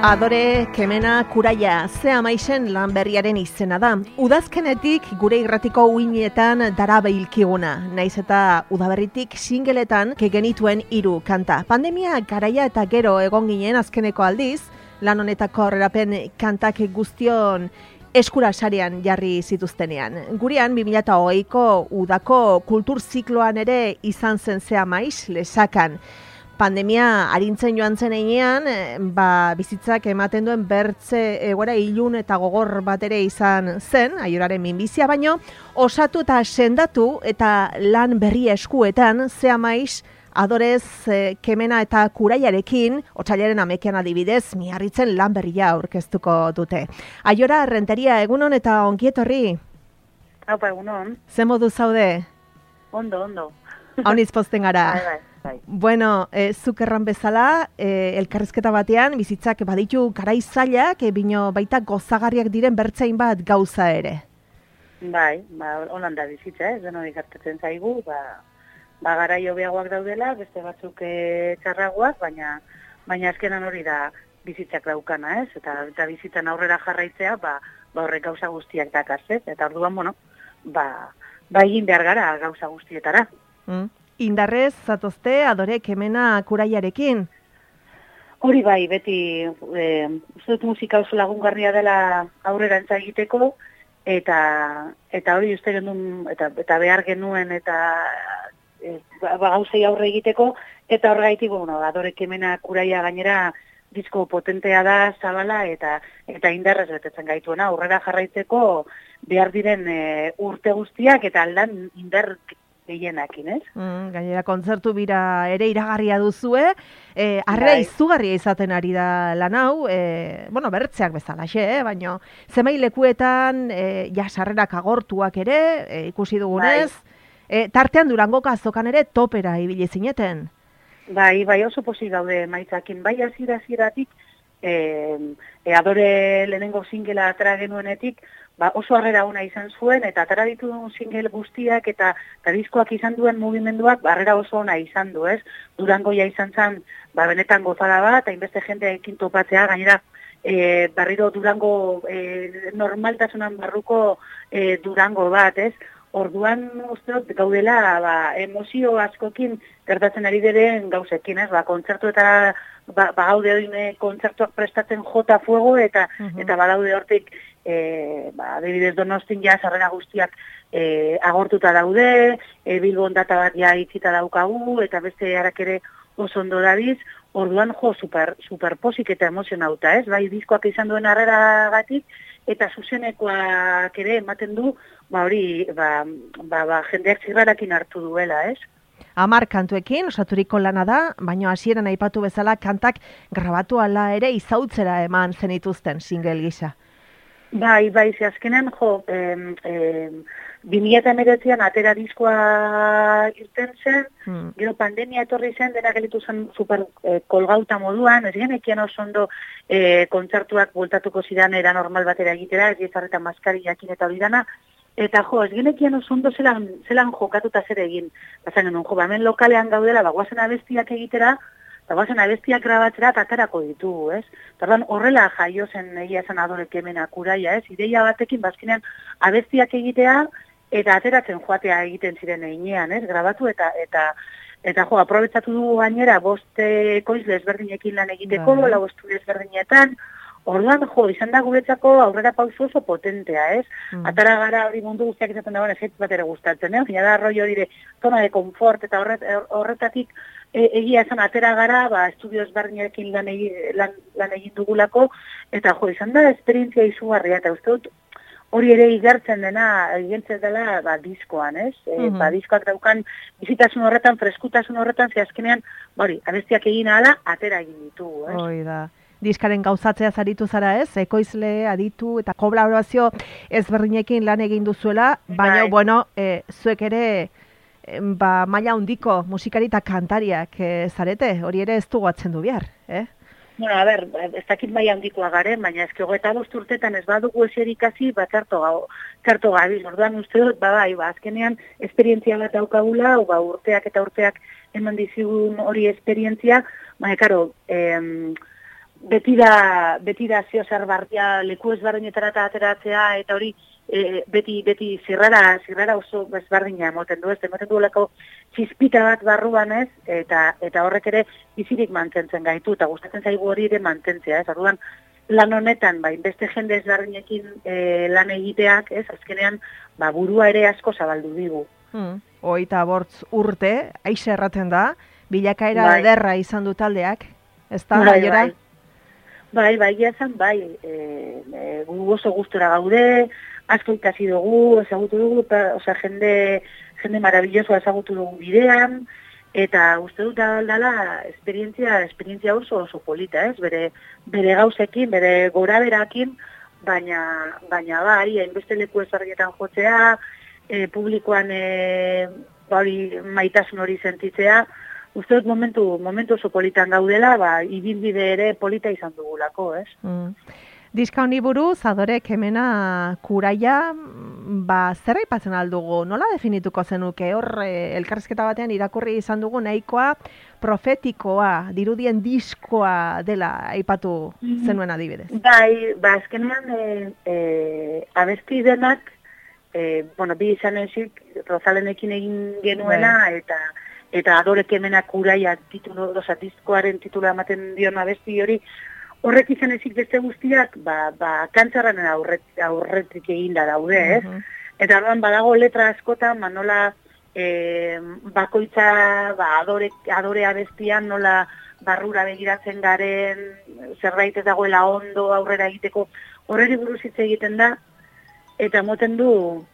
Adore Kemena Kuraia, ze amaixen lan berriaren izena da. Udazkenetik gure irratiko uinetan darabe hilkiguna. Naiz eta udaberritik singeletan genituen 3 kanta. Pandemia garaia eta gero egon ginen azkeneko aldiz, lan honetako aurrerapen kantak guztion eskura sarean jarri zituztenean. Gurean 2020ko udako kultur zikloan ere izan zen ze amaiz lesakan. Pandemia arintzen joan zen einean, bizitzak ematen duen bertze egoera ilun eta gogor bat ere izan zen, aioraren minbizia, baino osatu eta sendatu eta lan berri eskuetan, ze amaiz adorez Kemena eta Kuraiarekin, otsailaren 11ean adibidez, Miarritzen lan berria aurkeztuko dute. Aiora, Renteria, egunon eta ongietorri? Haupa, egunon. Ze modu zaude? Ondo. Hauniz posten gara. Bai. Bueno, zuk erran bezala, elkarrizketa batean, bizitzak baditu garai zailak, bino baita gozagarriak diren bertzein bat gauza ere. Bai, holan da bizitza, ez deno ikartetzen zaigu, garai hobeagoak daudela, beste batzuk txarragoak, baina azkenan hori da bizitzak daukana, ez? Eta bizitzan aurrera jarraitzea, horrek gauza guztiak dakaz, ez? Eta orduan, egin behar gara gauza guztietara. Indarrez, zatozte, adore Kemena Kuraiarekin? Hori bai, beti, uste dut musika oso lagungarria dela aurrera egiteko, eta hori uste genuen, eta behar genuen, eta gauzei aurre egiteko, eta horregaitik, adore Kemena Kuraia gainera disko potentea da, zabala, eta indarrez betetzen gaituena, aurrera jarraitzeko behar diren urte guztiak, eta aldan indar gehienakin, ez? Gainera, kontzertu bira ere iragarria duzue, arrea izugarria izaten ari da lan hau, bertzeak bezalaxe, baina zemai lekuetan sarrerak agortuak ere, ikusi dugunez, tartean Durangoka azokan ere topera ibili zineten. Bai, oso pozik gaude maitzakin, bai hasieratik adore lehenengo singela atera genuenetik, oso harrera ona izan zuen, eta atera ditu duen single guztiak eta diskoak izan duen mugimenduak harrera oso ona izan du, ez? Durangoia izan zen, benetan gozada bat, hainbeste jendeekin topatzea, gainera berriro Durango normaltasunan barruko Durango bat, ez? Orduan, usteot, gaudela, emozio askokin gertatzen ari diren gauzekin, ez? Kontzertuetara gaude hori kontzertuak prestatzen jota fuego, eta badaude hortik, adibidez Donostin sarrera guztiak agortuta daude, Bilbon data bat itzita daukagu, eta beste harak ere oso ondo dabiz, orduan super posik eta emozionauta, ez? Bai, diskoak izan duen harrera gatik, eta zuzenekoak ere ematen du, jendeak zirrarakin hartu duela, ez? 10 kantuekin, osaturiko lana da, baina hasieran aipatu bezala kantak grabatu ala ere izautzera eman zenituzten single gisa. Bai, ze azkenean, 2019an atera diskoa irten zen, gero pandemia etorri zen, dena gelitu zen super kolgauta moduan, ez genekian oso ondo kontzertuak bultatuko zidan era normal batera egitera, ez gizarretan maskari jakin eta hori dana, eta ez genekian oso ondo zelan jokatuta zer egin. Bazen genuen, hemen lokalean gaudela, guazen abestiak egitera, guazen abestiak grabatzera eta aterako ditugu, ez? Tardan horrela jaio zen egia zen adore Kemena Kuraia, ez? Ideia batekin, bazkinean abestiak egitea, eta ateratzen joatea egiten ziren einean, ez? Grabatu eta aprobetsatu dugu gainera, 5 ekoizle ezberdinekin lan egiteko, 4 estudio ezberdinetan. Orduan, izan da guretzako aurrera pauso oso potentea, ez? Atara gara hori mundu guztiak izaten dagoen efektu bat ere gustatzen, ez? Gina da rollo dire, zona de konfort, eta horretatik egia esan atera gara, estudio ezberdinekin lan egin dugulako, eta izan da esperientzia izugarria, eta uste dut, hori ere igartzen dela diskoan, ez? Diskoak daukan bizitasun horretan, freskutasun horretan, azkenean, abestiak egin ahala, atera egin ditugu, ez? Hoi da. Diskaren gauzatzea zaritu zara, ez? Ekoizle, aditu eta kolaborazio ezberdinekin lan egin duzuela, baina, zuek ere maila handiko musikari eta kantariak zarete, hori ere ez dugu atzen du behar, ez dakit maila handikoa garen, baina ezki 25 urtetan ez badugu eserik hasi, txarto gabiz. Orduan uste dut, azkenean esperientzia bat daukagula, urteak eta urteak eman dizigun hori esperientzia, baina, beti da zeo zer barria leku ezberdinetara eta ateratzea, eta hori beti zirrara oso ezberdina emoten du, emoten duelako txizpita bat barruan ez, eta horrek ere bizirik mantentzen gaitu, eta gustatzen zaigu hori ere mantentzea, ez, orduan lan honetan, beste jende ezberdinekin lan egiteak, ez, azkenean, burua ere asko zabaldu digu. 25 urte, aixe erraten da, bilakaera ederra izan du taldeak, ez da, Aiora? Bai, gu oso gustura gaude, asko ikasi dugu, ezagutu dugu, jende maravilloso ezagutu dugu bidean, eta uste dut dala esperientzia oso polita, ez? Bere gauzekin, bere gora berakin, baina bai, hainbeste leku ezberdinetan jotzea, publikoan maitasun hori sentitzea, uste dut momentu oso politan gaudela, ibilbide ere polita izan dugulako, ez? Diska honi buruz, Adorek hemena Kuraia, zer aipatzen aldugu? Nola definituko zenuke? Hor, elkarrizketa batean irakurri izan dugu nahikoa profetikoa, dirudien diskoa dela aipatu zenuen adibidez. Bai, azkenean abesti denak, bi izan ezik, Rozalenekin egin genuena, eta Adorek hemena Kuraia diskoaren titula ematen dion abesti hori, horrek izan ezik beste guztiak, kantzarranen aurretik eginda daude, ez? Eta orduan badago letra askotan, nola bakoitza, adore abestian, nola barrura begiratzen garen, zerbait ez dagoela ondo aurrera egiteko, horreri buruz hitz egiten da, eta moten du,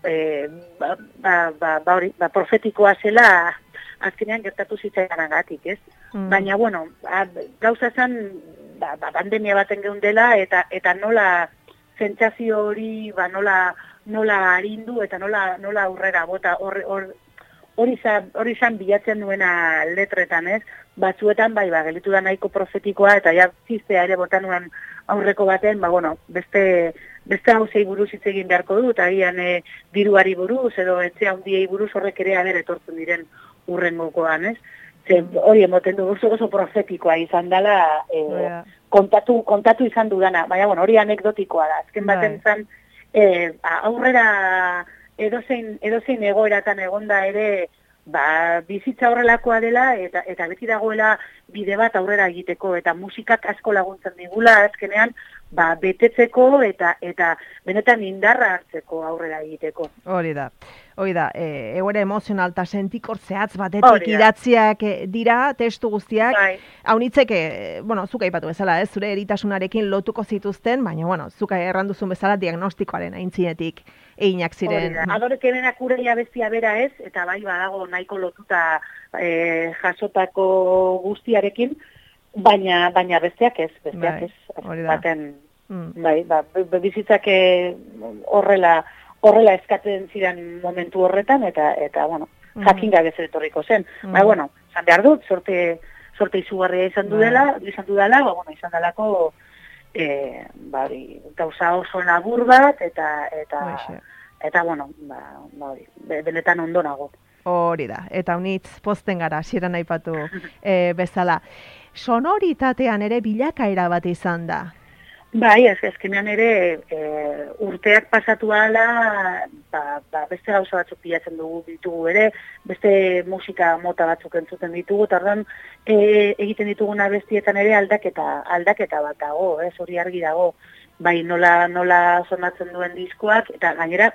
profetikoa zela, azkenean gertatu zitzaganagatik, ez? Baina, bueno, gauza zen, pandemia baten geundela, eta nola sentsazio hori, nola arindu, eta nola aurrera bota, hori zan bilatzen duena letretan, ez? Batzuetan, gelitu da nahiko profetikoa, eta ja ziztea ere bota nuen aurreko baten, beste hauzei buruz hitz egin beharko dut, agian diruari buruz, edo etxe handiei buruz horrek ere etortzen diren urrengokoan, ez? Hori emoten du oso profetikoa izan dela, kontatu izan dudana, baina hori anekdotikoa da, azken baten zan, aurrera edozein egoeratan egonda ere, bizitza horrelakoa dela, eta beti dagoela bide bat aurrera egiteko, eta musikak asko laguntzen digula, azkenean, betetzeko, eta benetan indarra hartzeko aurrera egiteko. Hori da, egoera emozional eta sentikor zehatz batetik idatziak dira, testu guztiak, haunitzek, zuk aipatu bezala, zure eritasunarekin lotuko zituzten, baina, zuk erranduzun bezala diagnostikoaren aintzinetik eginak ziren. Adorek hemena Kuraia bestia bera ez, eta badago nahiko lotuta jasotako guztiarekin, baina besteak ez, baten, bizitzak horrela eskatzen ziren momentu horretan, eta jakin gabe zer etorriko zen. Zan behar dut, sorte izugarria izan dudala, izan dalako gauza oso labur bat, eta benetan ondo nago. Hori da, eta unitz posten gara, hasieran aipatu bezala. Sonoritatean ere bilakaera bat izan da. Bai, azkenean ere urteak pasatu ahala, beste gauza batzuk pilatzen ditugu ere, beste musika mota batzuk entzuten ditugu, eta orduan egiten dituguna bestietan ere aldaketa bat dago, hori argi dago, bai nola sonatzen duen diskoak, eta gainera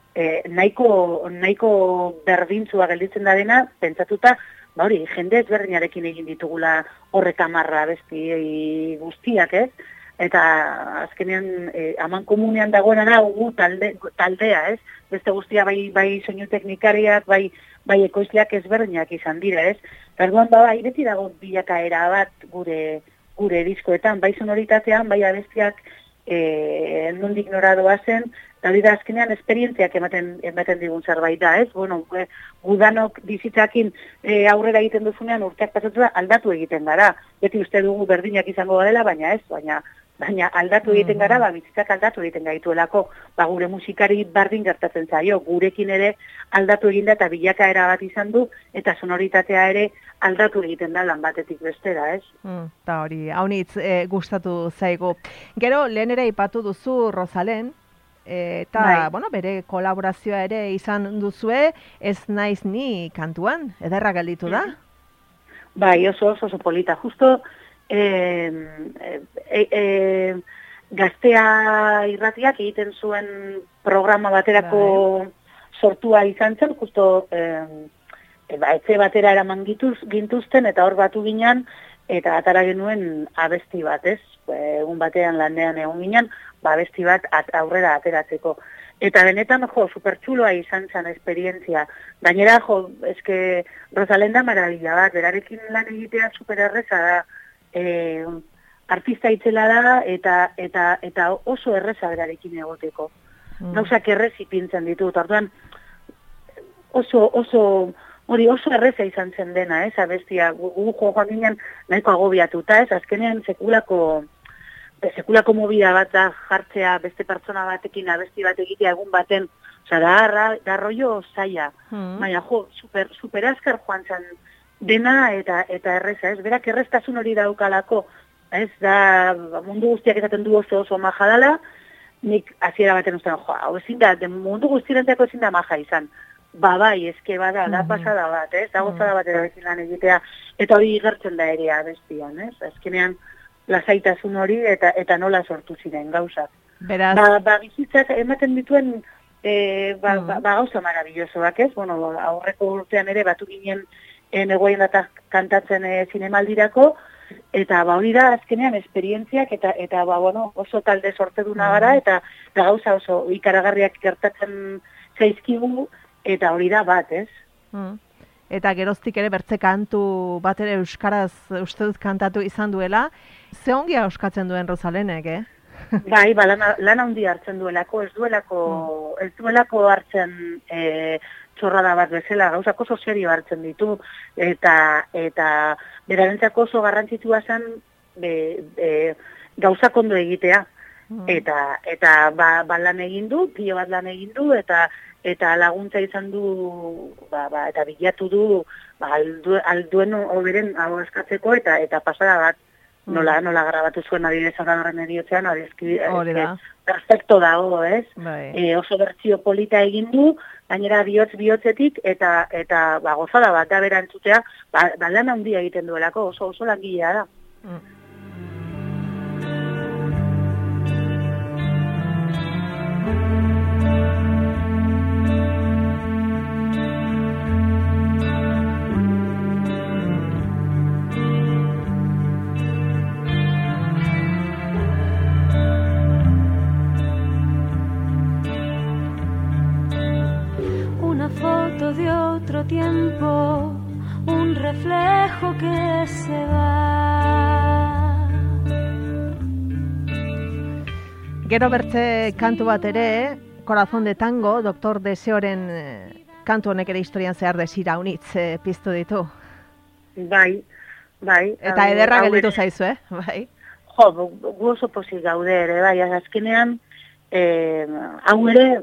nahiko berdintzua gelditzen da dena, pentsatuta, jende ezberdinarekin egin ditugula horrek 10 abesti guztiak, ez? Eta azkenean aman komunean dagoena gu taldea, ez? Beste guztia bai soinu teknikariak, bai ekoizleak ezberdinak izan dira, ez? Orduan beti dago bilakaera bat gure diskoetan, bai sonoritatean, bai abestiak nondik nora doazen, eta hori da azkenean esperientziak ematen digun zerbait da, ez? Gudanok bizitzakin aurrera egiten duzunean urteak pasatu aldatu egiten gara. Beti uste dugu berdinak izango dela, baina baina aldatu egiten gara, bizitzak aldatu egiten gaituelako, gure musikari bardin gertatzen zaio, gurekin ere aldatu eginda eta bilakaera bat izan du, eta sonoritatea ere aldatu egiten da lan batetik bestera, ez? Ta hori, haunitz gustatu zaigu. Gero, lehen ere ipatu duzu Rozalen, eta, bere kolaborazioa ere izan duzue, Ez naiz ni kantuan, ederra gelditu da? Bai, oso polita. Justo, Gaztea irratiak egiten zuen programa baterako sortua izan zen, justo etxe batera eraman gintuzten, eta hor batu ginen, eta atara genuen abesti bat, ez? Egun batean lanean egon ginen, abesti bat aurrera ateratzeko. Eta benetan, supertxuloa izan zen esperientzia. Gainera, eske Rozalen da marabila bat, berarekin lan egitea supererreza da, artista itzela da, eta oso erreza berarekin egoteko. Gauzak errez ipintzen ditut, orduan oso erreza izan zen dena, ez, abestia, joan ginen nahiko agobiatuta, ez, azkenean sekulako mobida bat da jartzea beste pertsona batekin abesti bat egitea egun baten, oza, da rollo zaila, baina super azkar joan zen dena eta erreza, ez, berak erreztasun hori daukalako, ez, da mundu guztiak esaten du oso maja dala, nik hasiera baten ustean, hau ezin da, mundu guztirenteko ezin da maja izan, bai, eske bada, da pasada bat, ez, da gozada bat erabekin lan egitea, eta hori igertzen da ere abestian, ez, azkenean lasaitasun hori eta nola sortu ziren gauzak. Beraz. Bizitzak ematen dituen gauza marabillosoak, ez? Aurreko urtean ere batu ginen negoien data kantatzen zinemaldirako, eta hori da azkenean esperientziak eta oso talde sorteduna gara, eta gauza oso ikaragarriak gertatzen zaizkigu, eta hori da bat, ez? Eta geroztik ere bertze kantu bat ere euskaraz uste dut kantatu izan duela, ze ongi auskatzen duen Rozalenek, Bai, lan handi hartzen duelako, ez duelako hartzen txorrada bat bezala, gauzak oso serio hartzen ditu, eta berarentzako oso garrantzitsua zen gauzak ondo egitea, eta lan egin du, pilo bat lan egin du, eta laguntza izan du, eta bilatu du, alduen oberen hau eskatzeko, eta pasada bat, nola grabatu zuen adibidez Aurraren eriotzean, perfecto dago, ez? Oso bertsio polita egin du, gainera bihotzetik, eta gozada bat da bera entzutea, lan handia egiten duelako, oso langilea da. De otro tiempo, un reflejo que se va. Gero bertze kantu bat ere, Corazón de Tango, Doktor Deseoren kantu honek ere historian zehar desira unitz piztu ditu. Bai. Eta ederra gelditu zaizu, bai? Gu oso pozik gaude ere, bai, azkenean, hau ere,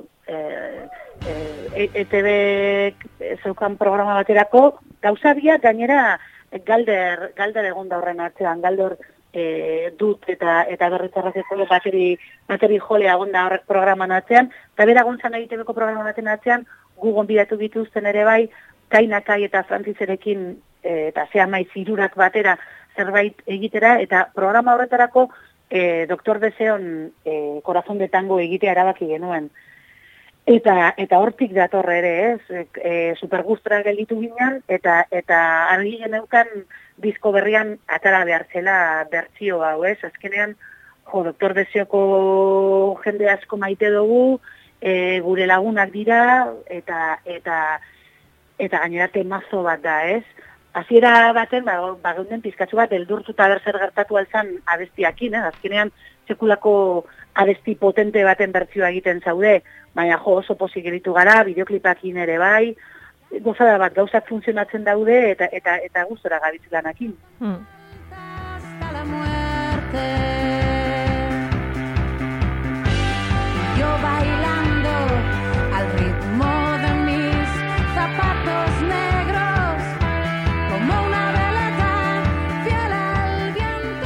ETB zeukan programa baterako, gauza biak gainera galder egon da horren atzean, galder dut eta berritzarrazeko bateri jolea egon da horrek programan atzean, eta bera gontzan ETBko programa baten atzean, gu gonbidatu dituzten ere bai, Kainakai eta Frantziserekin eta Zeamaiz hirurak batera zerbait egitera, eta programa horretarako Doktor Deseon Corazón de Tango egitea erabaki genuen. Eta hortik dator ere, ez, supergustra gelditu ginen, eta argi geneukan disko berrian atara behar zela bertsio hau, ez, azkenean, Doktor Deseoko jende asko maite dugu, gure lagunak dira, eta gainera temazo bat da, ez. Hasiera baten, geunden pizkatzu bat, eldurtuta berzer gertatu altzan abestiakin, azkenean sekulako abesti potente baten bertsioa egiten zaude, baina oso pozik geritu gara, bideoklipakin ere bai, gozada bat gauzak funtzionatzen daude, eta gustora gabitzilanakin. Hasta la muerte.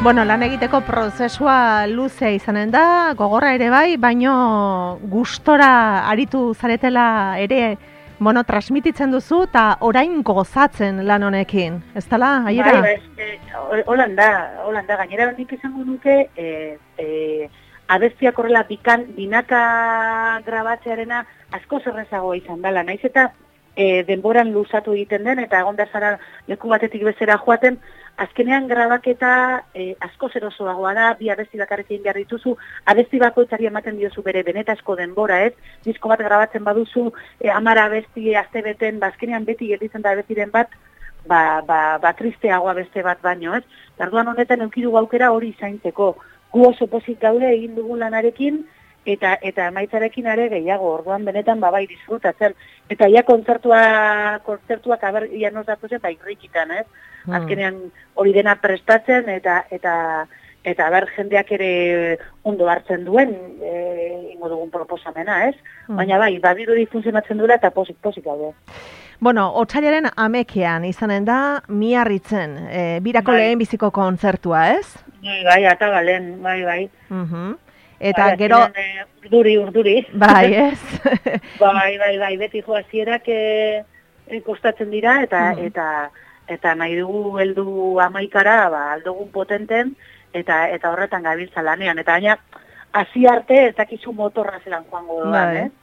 Bueno, lan egiteko prozesua luzea izanen da, gogorra ere bai, baino gustora aritu zaretela ere, bueno, transmititzen duzu eta orain gozatzen lan honekin, ez dela, Aiora? Bai, Holanda, gainera nik izango nuke, abestiak horrela binaka grabatzearena asko zerrezagoa izan dela, naiz eta denboran luzatu egiten den, eta egon da zara leku batetik bezera joaten, azkenean grabaketa asko zerosoagoa da, bi abesti bakarrik egin behar dituzu, abesti bakoitzari ematen diozu bere benetazko denbora, ez? Disko bat grabatzen baduzu, 10 abesti astebeten, azkenean beti gelditzen da abestiren bat, tristeagoa beste bat baino, ez? Orduan honetan eukidu aukera hori zaintzeko. Gu oso pozik gaude egin dugun lanarekin, eta emaitzarekin ere gehiago, orduan benetan bai disfrutatzen. Eta ia kontzertuak aber ia nozatu zen, irrikitan, ez? Azkenean hori dena prestatzen, eta ber jendeak ere ondo hartzen duen, ingo dugun proposamena, ez? Baina badirudi funtzionatzen duela eta pozik gaude. Bueno, otsailaren 11ean izanen da Miarritzen, birako lehenbiziko kontzertua, ez? Bai, Atagalen, bai. Eta gero... Urduri. Bai, ez? Bai, beti joazierak kostatzen dira, eta nahi dugu heldu 11ara, aldogun potenten, eta horretan gabiltza lanean. Eta baina, hasi arte, ez dakizu motorra zelan joango doan, ez?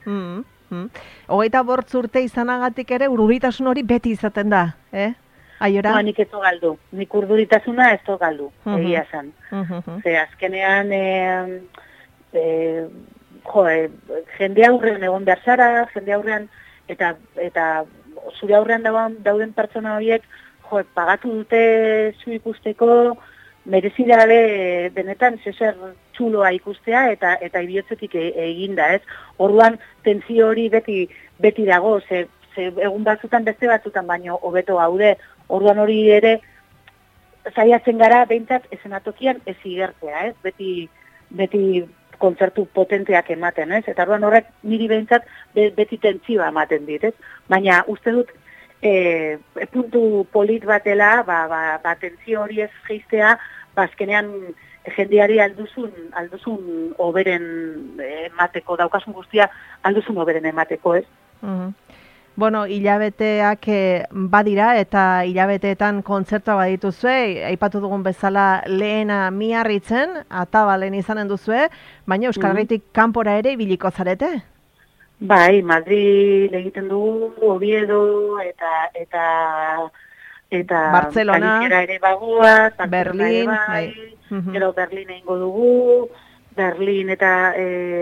25 urte izanagatik ere urduritasun hori beti izaten da, Aiora? Nik ez galdu, nik urduritasuna ez galdu, egia zan. Ze azkenean, jende aurrean egon behar zara, jende aurrean, eta zure aurrean dauden pertsona horiek, pagatu dute zu ikusteko, merezi dabe benetan zezer txuloa ikustea eta ibiotzetik eginda, ez? Orduan, tentsio hori beti dago, ze egun batzutan beste batzutan baino hobeto gaude, orduan hori ere saiatzen gara behintzat esenatokian ez igertzea, ez? Beti kontzertu potenteak ematen, ez? Eta orduan horrek niri behintzat beti tentsioa ematen dit, ez? Baina uste dut puntu polit batela, tentsio hori ez geistea, azkenean jendeari alduzun oberen emateko, daukasun guztia alduzun oberen emateko, ez? Bueno, hilabeteak badira eta hilabeteetan kontzertua badituzue, aipatu dugun bezala lehena Miarritzen, Atabalen izanen duzue, baina Euskal Herritik kanpora ere ibiliko zarete? Bai, Madrid egiten dugu, Oviedo eta Barcelona, ere bagoaz, Berlin, gero Berlin egingo dugu, Berlin eta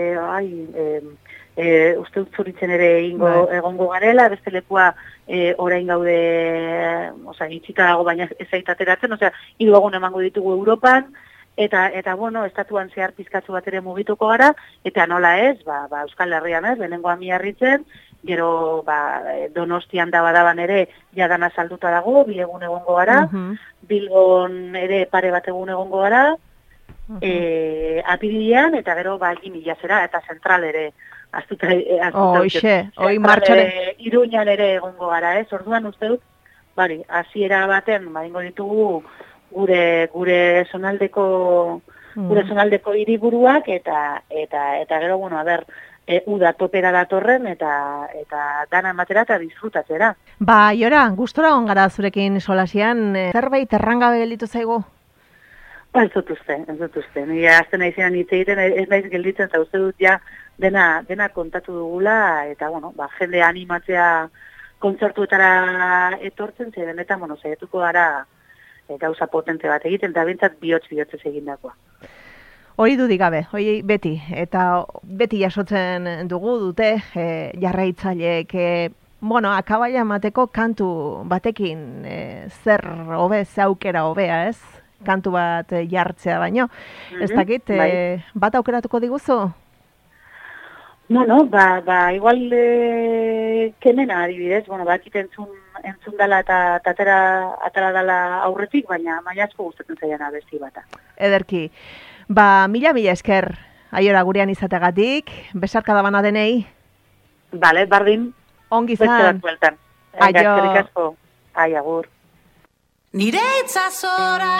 uste dut zuritzen ere egongo garela, beste lekua orain gaude, itxita dago, baina ez aitateratzen, 3 egun emango ditugu Europan, eta bueno, estatuan zehar pizkatzu bat ere mugituko gara, eta nola ez, Euskal Herrian ez, lehenengoa Miarritzen, gero Donostian badaban ere jadana salduta dago, 2 egun egongo gara, Bilbon ere pare bat egun egongo gara, apirilean, eta gero Gimila zera, eta zentral ere, Iruñan ere egongo gara, ez? Orduan uste dut, hasiera baten, ingo ditugu gure zonaldeko hiriburuak eta gero, bueno, uda topera datorren eta dana ematera eta disfrutatzera. Aiora, gustora on gara zurekin solasian, zerbait errangabe gelditu zaigu? Ez dut uste. Nire azten naizean hitz egiten, ez naiz gelditzen, eta uste dut ja dena kontatu dugula, eta, bueno, jende animatzea kontzertuetara etortzen, ze benetan, zaituko gara gauza potente bat egiten, eta bintzat bihotzez egindakoa. Hori dudik gabe, hori beti, eta beti jasotzen dute jarraitzaileek, akabaia emateko kantu batekin zer hobe, ze aukera hobea, ez? Kantu bat jartzea baino. Ez dakit, bat aukeratuko diguzu? Bueno, igual kemena adibidez, bakit entzun dala eta atara dala aurretik, baina asko gustatzen zaian abesti bata. Ederki. Mila esker, Aiora gurean izategatik, besarka da bana denei. Bale, bardin. Ongi zan. Beste bat bueltan. Aio. Agur. Nire itzazora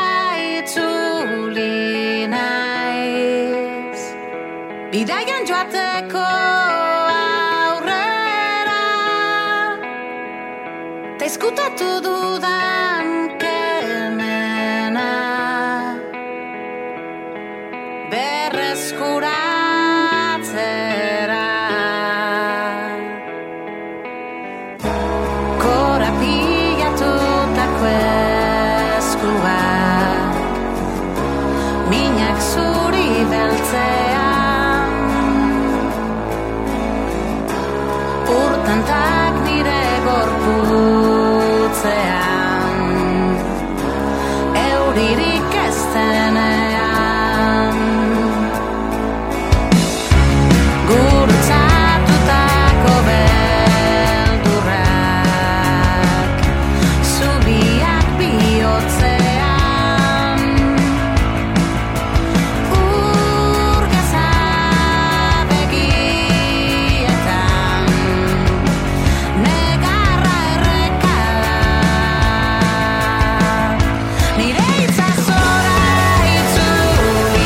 itzuli naiz, bidaian joateko aurrera, ta izkutatu dudan kemena berreskuratzera. Korapilatutako eskuak minak zuri beltzean, urtantak nire gorputzean, euririk ez denean, gurutzatutako beldurrak zubiak bihotzean, urgeza begietan, negarra errekala, nire itzazora itzuli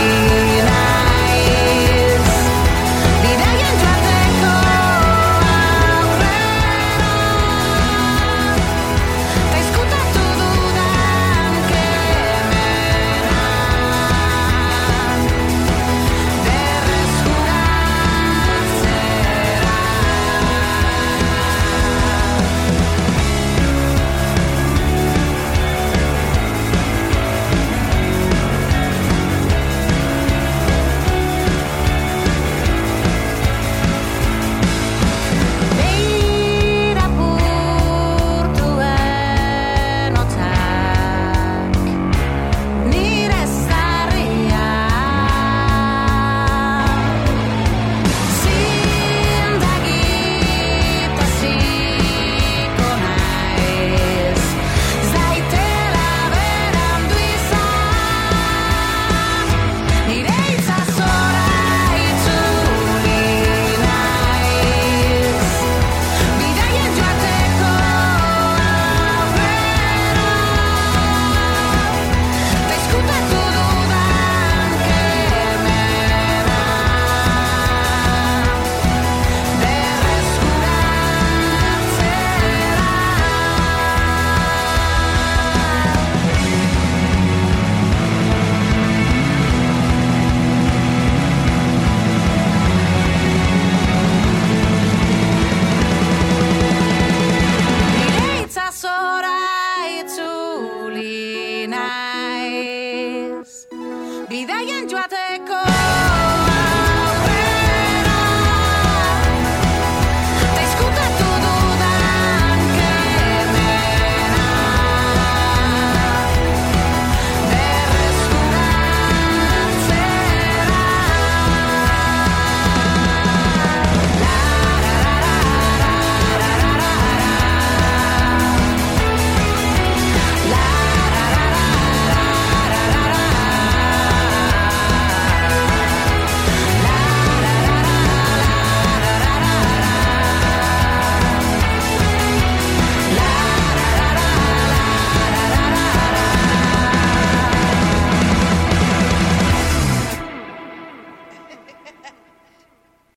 naiz, bidaien joateko aurrera, ta izkutatu dudan kemena berreskuratzera. Beira purtuen otzak, nire zarria, zindagitaziko naiz, zaitela berandu izan, nire itzazora itzuli naiz, bidaien joateko aurrera, ta izkutatu dudan kemena nire itzazora itzuli naiz, bidaien joateko